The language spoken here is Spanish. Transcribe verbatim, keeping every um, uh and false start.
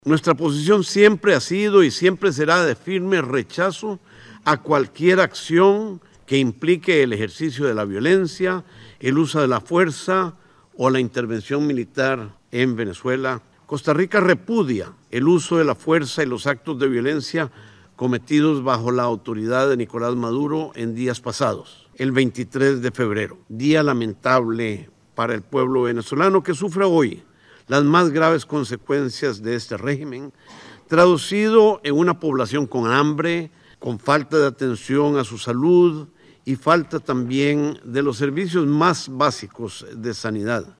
Nuestra posición siempre ha sido y siempre será de firme rechazo a cualquier acción que implique el ejercicio de la violencia, el uso de la fuerza o la intervención militar en Venezuela. Costa Rica repudia el uso de la fuerza y los actos de violencia cometidos bajo la autoridad de Nicolás Maduro en días pasados, el veintitrés de febrero, día lamentable para el pueblo venezolano que sufre hoy las más graves consecuencias de este régimen, traducido en una población con hambre, con falta de atención a su salud y falta también de los servicios más básicos de sanidad.